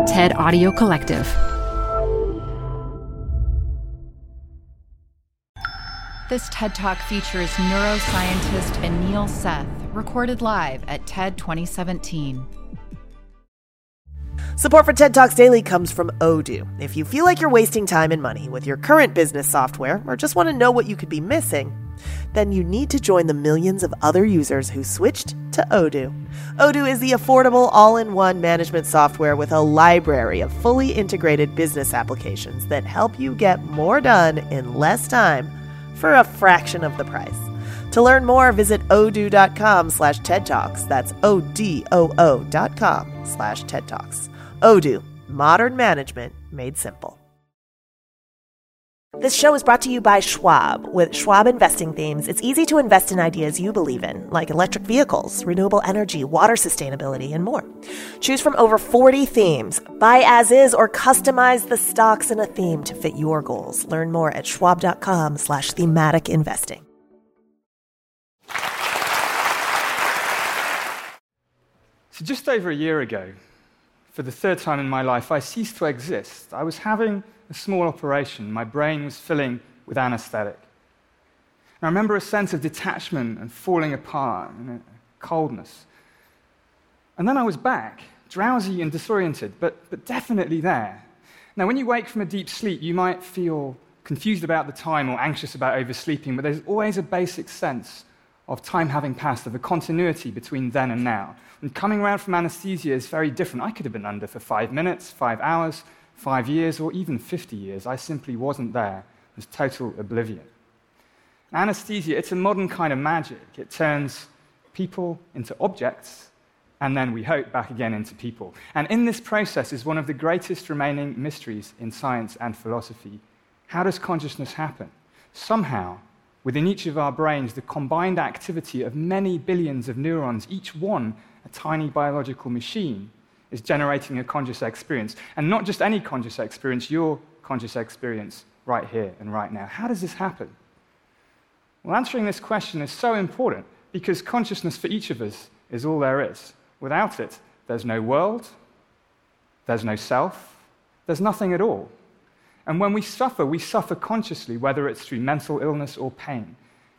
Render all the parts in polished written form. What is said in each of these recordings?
TED Audio Collective. This TED Talk features neuroscientist Anil Seth, recorded live at TED 2017. Support for TED Talks Daily comes from Odoo. If you feel like you're wasting time and money with your current business software, or just want to know what you could be missing, then you need to join the millions of other users who switched to Odoo. Odoo is the affordable all-in-one management software with a library of fully integrated business applications that help you get more done in less time for a fraction of the price. To learn more, visit odoo.com/TED Talks. That's ODOO.com/TED Talks. Odoo, modern management made simple. This show is brought to you by Schwab. With Schwab investing themes, it's easy to invest in ideas you believe in, like electric vehicles, renewable energy, water sustainability, and more. Choose from over 40 themes. Buy as is or customize the stocks in a theme to fit your goals. Learn more at schwab.com/thematic investing. So just over a year ago, for the third time in my life, I ceased to exist. I was having a small operation. My brain was filling with anesthetic. And I remember a sense of detachment and falling apart and a coldness. And then I was back, drowsy and disoriented, but definitely there. Now, when you wake from a deep sleep, you might feel confused about the time or anxious about oversleeping, but there's always a basic sense of time having passed, of a continuity between then and now. And coming around from anesthesia is very different. I could have been under for 5 minutes, 5 hours, 5 years, or even 50 years. I simply wasn't there. It was total oblivion. Anesthesia, it's a modern kind of magic. It turns people into objects, and then we hope back again into people. And in this process is one of the greatest remaining mysteries in science and philosophy. How does consciousness happen? Somehow, within each of our brains, the combined activity of many billions of neurons, each one a tiny biological machine, is generating a conscious experience. And not just any conscious experience, your conscious experience right here and right now. How does this happen? Well, answering this question is so important because consciousness for each of us is all there is. Without it, there's no world, there's no self, there's nothing at all. And when we suffer consciously, whether it's through mental illness or pain.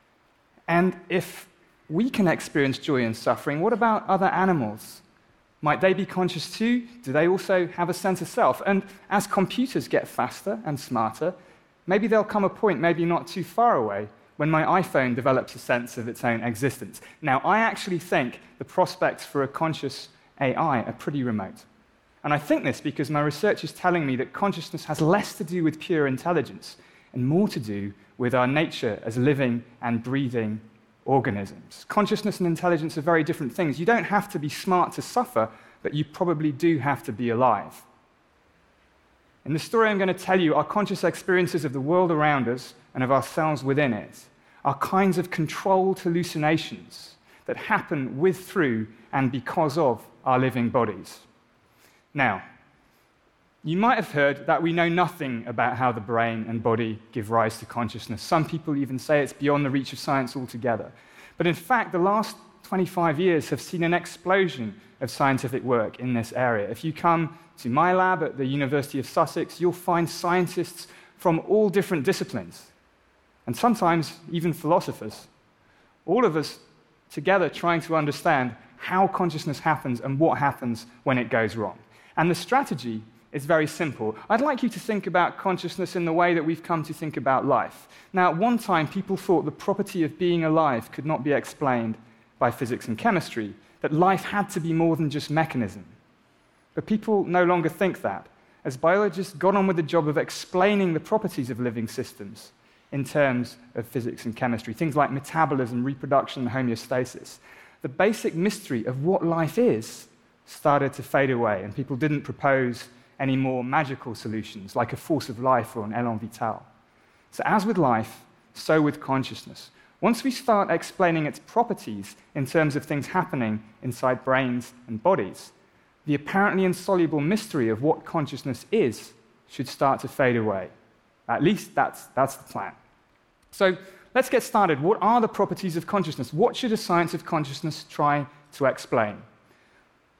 And if we can experience joy and suffering, what about other animals? Might they be conscious too? Do they also have a sense of self? And as computers get faster and smarter, maybe there'll come a point, maybe not too far away, when my iPhone develops a sense of its own existence. Now, I actually think the prospects for a conscious AI are pretty remote. And I think this because my research is telling me that consciousness has less to do with pure intelligence and more to do with our nature as living and breathing organisms. Consciousness and intelligence are very different things. You don't have to be smart to suffer, but you probably do have to be alive. In the story I'm going to tell you, our conscious experiences of the world around us and of ourselves within it are kinds of controlled hallucinations that happen with, through, and because of our living bodies. Now, you might have heard that we know nothing about how the brain and body give rise to consciousness. Some people even say it's beyond the reach of science altogether. But in fact, the last 25 years have seen an explosion of scientific work in this area. If you come to my lab at the University of Sussex, you'll find scientists from all different disciplines, and sometimes even philosophers. All of us together trying to understand how consciousness happens and what happens when it goes wrong. And the strategy is very simple. I'd like you to think about consciousness in the way that we've come to think about life. Now, at one time, people thought the property of being alive could not be explained by physics and chemistry, that life had to be more than just mechanism. But people no longer think that, as biologists got on with the job of explaining the properties of living systems in terms of physics and chemistry, things like metabolism, reproduction, and homeostasis. The basic mystery of what life is started to fade away, and people didn't propose any more magical solutions, like a force of life or an élan vital. So as with life, so with consciousness. Once we start explaining its properties in terms of things happening inside brains and bodies, the apparently insoluble mystery of what consciousness is should start to fade away. At least that's the plan. So let's get started. What are the properties of consciousness? What should a science of consciousness try to explain?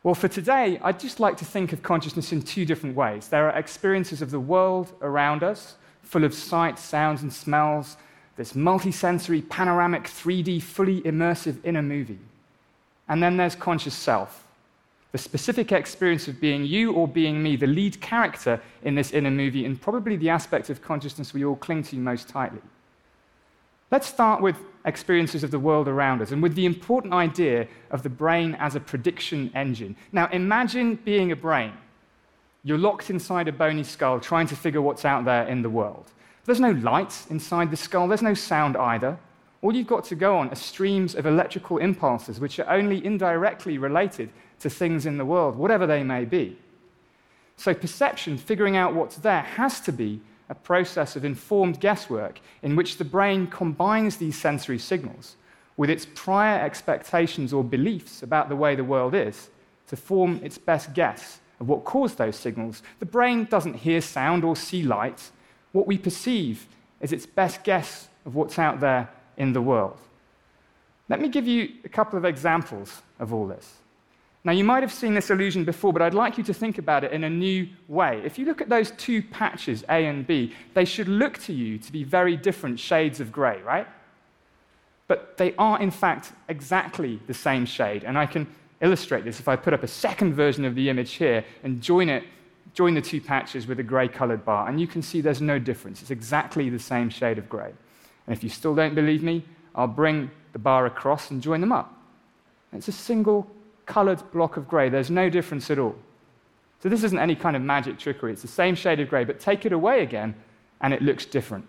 Well, for today, I'd just like to think of consciousness in two different ways. There are experiences of the world around us, full of sights, sounds, and smells, this multisensory, panoramic, 3D, fully immersive inner movie. And then there's conscious self, the specific experience of being you or being me, the lead character in this inner movie, and probably the aspect of consciousness we all cling to most tightly. Let's start with experiences of the world around us and with the important idea of the brain as a prediction engine. Now, imagine being a brain. You're locked inside a bony skull trying to figure what's out there in the world. There's no light inside the skull, there's no sound either. All you've got to go on are streams of electrical impulses which are only indirectly related to things in the world, whatever they may be. So perception, figuring out what's there, has to be a process of informed guesswork in which the brain combines these sensory signals with its prior expectations or beliefs about the way the world is to form its best guess of what caused those signals. The brain doesn't hear sound or see light. What we perceive is its best guess of what's out there in the world. Let me give you a couple of examples of all this. Now, you might have seen this illusion before, but I'd like you to think about it in a new way. If you look at those two patches, A and B, they should look to you to be very different shades of grey, right? But they are, in fact, exactly the same shade. And I can illustrate this if I put up a second version of the image here and join the two patches with a grey-coloured bar, and you can see there's no difference. It's exactly the same shade of grey. And if you still don't believe me, I'll bring the bar across and join them up. It's a single coloured block of grey. There's no difference at all. So this isn't any kind of magic trickery. It's the same shade of grey, but take it away again, and it looks different.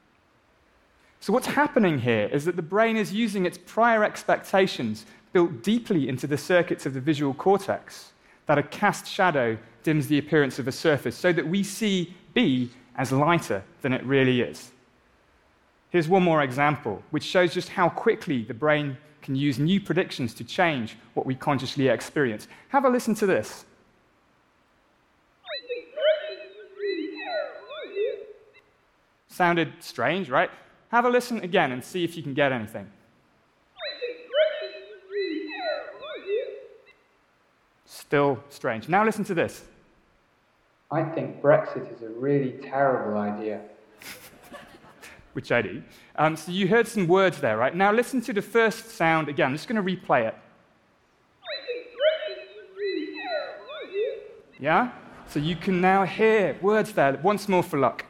So what's happening here is that the brain is using its prior expectations built deeply into the circuits of the visual cortex, that a cast shadow dims the appearance of a surface, so that we see B as lighter than it really is. Here's one more example, which shows just how quickly the brain can use new predictions to change what we consciously experience. Have a listen to this. Sounded strange, right? Have a listen again and see if you can get anything. Still strange. Now listen to this. I think Brexit is a really terrible idea. Which I do. So you heard some words there, right? Now listen to the first sound again. I'm just going to replay it. Yeah? So you can now hear words there. Once more for luck.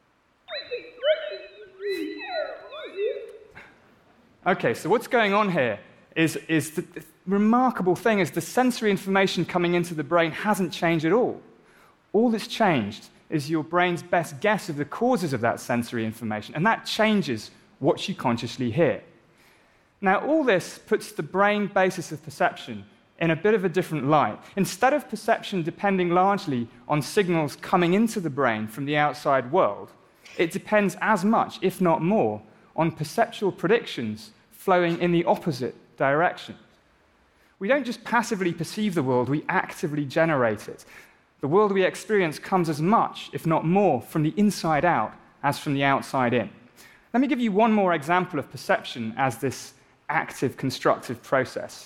Okay, so what's going on here is the remarkable thing is the sensory information coming into the brain hasn't changed at all. All that's changed is your brain's best guess of the causes of that sensory information, and that changes what you consciously hear. Now, all this puts the brain basis of perception in a bit of a different light. Instead of perception depending largely on signals coming into the brain from the outside world, it depends as much, if not more, on perceptual predictions flowing in the opposite direction. We don't just passively perceive the world, we actively generate it. The world we experience comes as much, if not more, from the inside out as from the outside in. Let me give you one more example of perception as this active, constructive process.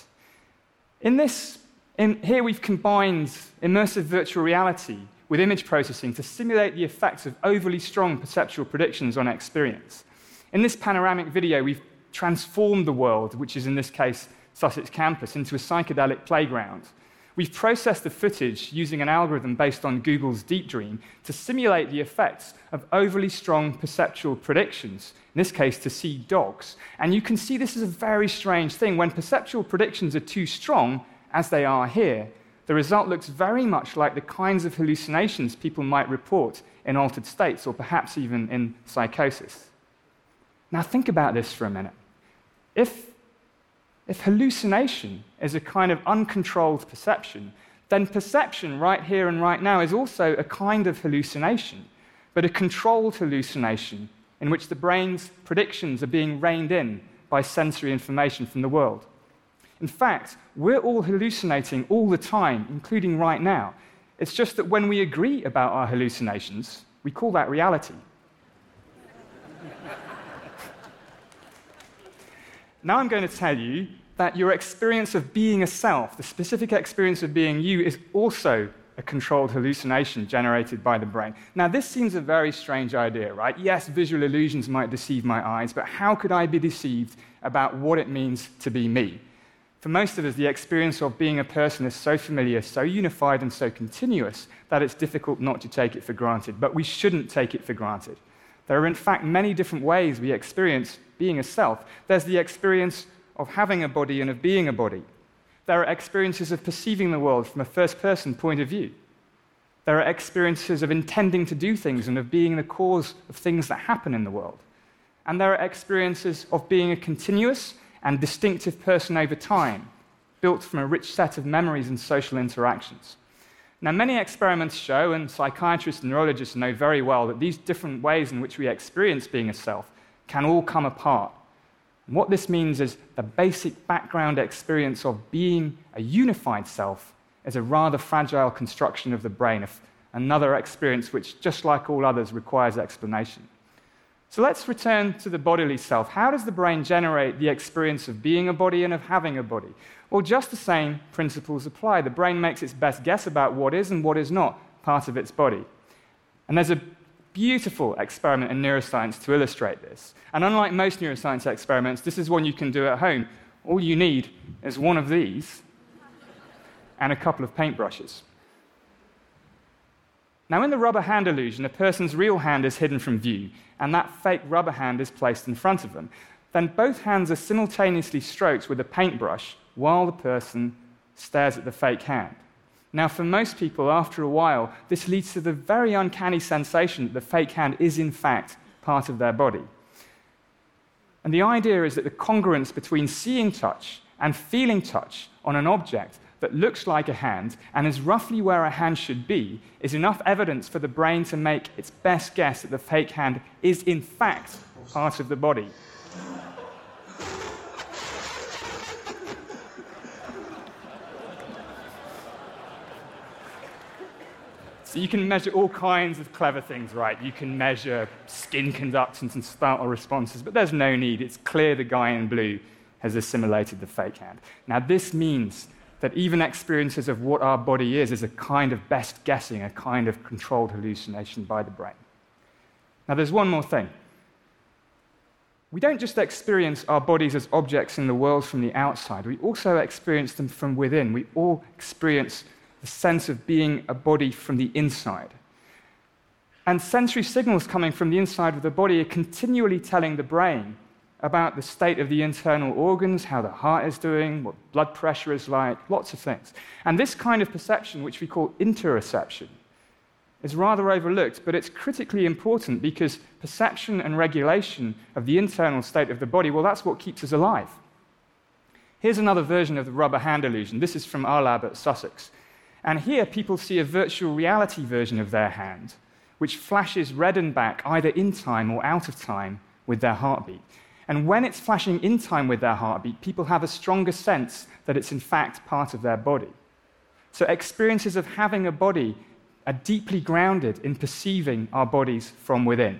Here we've combined immersive virtual reality with image processing to simulate the effects of overly strong perceptual predictions on experience. In this panoramic video, we've transformed the world, which is in this case Sussex campus, into a psychedelic playground. We've processed the footage using an algorithm based on Google's Deep Dream to simulate the effects of overly strong perceptual predictions, in this case to see dogs. And you can see this is a very strange thing. When perceptual predictions are too strong, as they are here, the result looks very much like the kinds of hallucinations people might report in altered states or perhaps even in psychosis. Now think about this for a minute. If hallucination is a kind of uncontrolled perception, then perception right here and right now is also a kind of hallucination, but a controlled hallucination in which the brain's predictions are being reined in by sensory information from the world. In fact, we're all hallucinating all the time, including right now. It's just that when we agree about our hallucinations, we call that reality. Now I'm going to tell you that your experience of being a self, the specific experience of being you, is also a controlled hallucination generated by the brain. Now, this seems a very strange idea, right? Yes, visual illusions might deceive my eyes, but how could I be deceived about what it means to be me? For most of us, the experience of being a person is so familiar, so unified, and so continuous that it's difficult not to take it for granted. But we shouldn't take it for granted. There are, in fact, many different ways we experience being a self. There's the experience of having a body and of being a body. There are experiences of perceiving the world from a first-person point of view. There are experiences of intending to do things and of being the cause of things that happen in the world. And there are experiences of being a continuous and distinctive person over time, built from a rich set of memories and social interactions. Now, many experiments show, and psychiatrists and neurologists know very well, that these different ways in which we experience being a self can all come apart. And what this means is the basic background experience of being a unified self is a rather fragile construction of the brain, another experience which, just like all others, requires explanation. So let's return to the bodily self. How does the brain generate the experience of being a body and of having a body? Well, just the same principles apply. The brain makes its best guess about what is and what is not part of its body. And there's a beautiful experiment in neuroscience to illustrate this. And unlike most neuroscience experiments, this is one you can do at home. All you need is one of these and a couple of paintbrushes. Now, in the rubber hand illusion, a person's real hand is hidden from view, and that fake rubber hand is placed in front of them. Then both hands are simultaneously stroked with a paintbrush while the person stares at the fake hand. Now, for most people, after a while, this leads to the very uncanny sensation that the fake hand is, in fact, part of their body. And the idea is that the congruence between seeing touch and feeling touch on an object that looks like a hand and is roughly where a hand should be is enough evidence for the brain to make its best guess that the fake hand is, in fact, part of the body. So you can measure all kinds of clever things, right? You can measure skin conductance and startle responses, but there's no need. It's clear the guy in blue has assimilated the fake hand. Now, this means that even experiences of what our body is a kind of best guessing, a kind of controlled hallucination by the brain. Now, there's one more thing. We don't just experience our bodies as objects in the world from the outside, we also experience them from within. We all experience the sense of being a body from the inside. And sensory signals coming from the inside of the body are continually telling the brain about the state of the internal organs, how the heart is doing, what blood pressure is like, lots of things. And this kind of perception, which we call interoception, is rather overlooked, but it's critically important because perception and regulation of the internal state of the body, well, that's what keeps us alive. Here's another version of the rubber hand illusion. This is from our lab at Sussex. And here people see a virtual reality version of their hand, which flashes red and back either in time or out of time with their heartbeat. And when it's flashing in time with their heartbeat, people have a stronger sense that it's in fact part of their body. So experiences of having a body are deeply grounded in perceiving our bodies from within.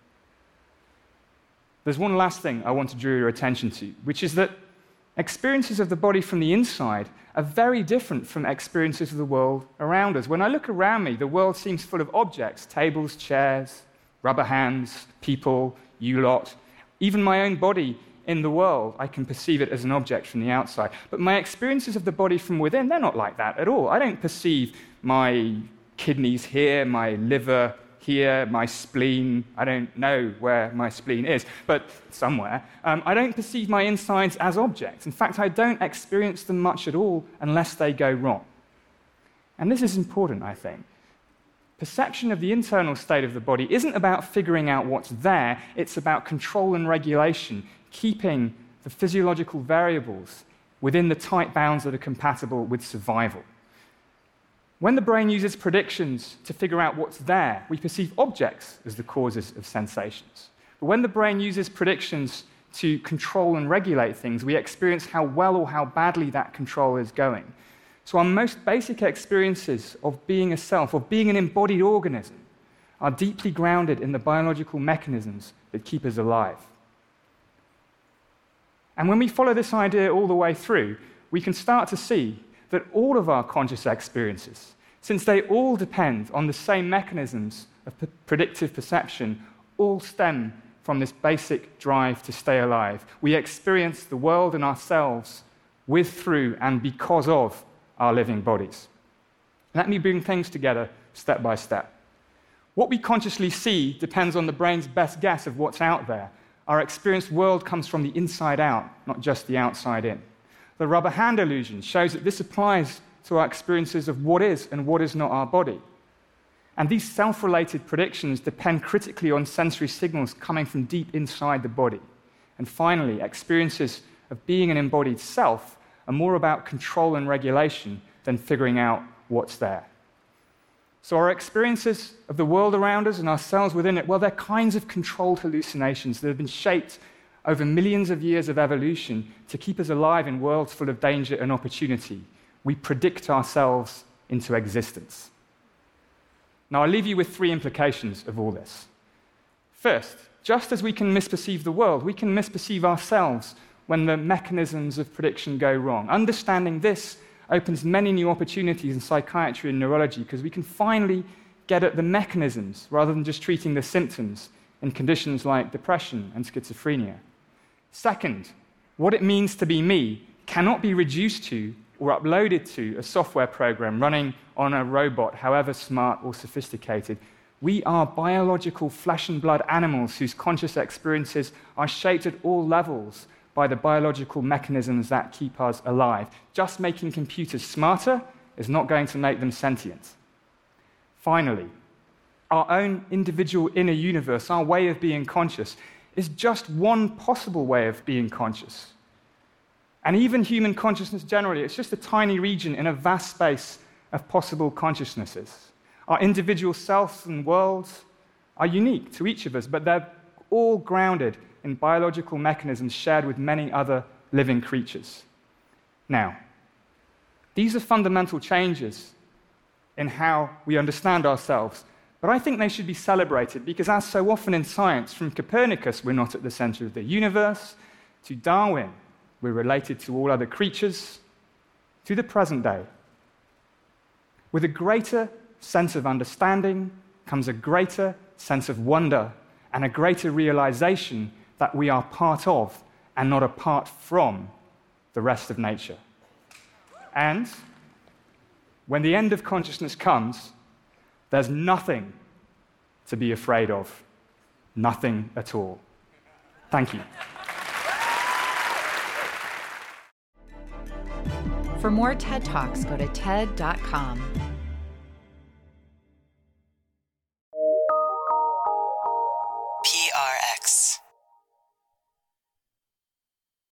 There's one last thing I want to draw your attention to, which is that experiences of the body from the inside are very different from experiences of the world around us. When I look around me, the world seems full of objects, tables, chairs, rubber hands, people, you lot. Even my own body in the world, I can perceive it as an object from the outside. But my experiences of the body from within, they're not like that at all. I don't perceive my kidneys here, my liver here, my spleen. I don't know where my spleen is, but somewhere. I don't perceive my insides as objects. In fact, I don't experience them much at all unless they go wrong. And this is important, I think. Perception of the internal state of the body isn't about figuring out what's there, it's about control and regulation, keeping the physiological variables within the tight bounds that are compatible with survival. When the brain uses predictions to figure out what's there, we perceive objects as the causes of sensations. But when the brain uses predictions to control and regulate things, we experience how well or how badly that control is going. So our most basic experiences of being a self, of being an embodied organism, are deeply grounded in the biological mechanisms that keep us alive. And when we follow this idea all the way through, we can start to see that all of our conscious experiences, since they all depend on the same mechanisms of predictive perception, all stem from this basic drive to stay alive. We experience the world and ourselves with, through, and because of our living bodies. Let me bring things together step by step. What we consciously see depends on the brain's best guess of what's out there. Our experienced world comes from the inside out, not just the outside in. The rubber hand illusion shows that this applies to our experiences of what is and what is not our body. And these self-related predictions depend critically on sensory signals coming from deep inside the body. And finally, experiences of being an embodied self are more about control and regulation than figuring out what's there. So our experiences of the world around us and ourselves within it, well, they're kinds of controlled hallucinations that have been shaped over millions of years of evolution to keep us alive in worlds full of danger and opportunity. We predict ourselves into existence. Now, I'll leave you with 3 implications of all this. First, just as we can misperceive the world, we can misperceive ourselves when the mechanisms of prediction go wrong. Understanding this opens many new opportunities in psychiatry and neurology because we can finally get at the mechanisms rather than just treating the symptoms in conditions like depression and schizophrenia. Second, what it means to be me cannot be reduced to or uploaded to a software program running on a robot, however smart or sophisticated. We are biological flesh and blood animals whose conscious experiences are shaped at all levels by the biological mechanisms that keep us alive. Just making computers smarter is not going to make them sentient. Finally, our own individual inner universe, our way of being conscious, is just one possible way of being conscious. And even human consciousness generally, it's just a tiny region in a vast space of possible consciousnesses. Our individual selves and worlds are unique to each of us, but they're all grounded in biological mechanisms shared with many other living creatures. Now, these are fundamental changes in how we understand ourselves, but I think they should be celebrated because, as so often in science, from Copernicus, we're not at the center of the universe, to Darwin, we're related to all other creatures, to the present day. With a greater sense of understanding comes a greater sense of wonder and a greater realization that we are part of and not apart from the rest of nature. And when the end of consciousness comes, there's nothing to be afraid of. Nothing at all. Thank you. For more TED Talks, go to TED.com. PRX.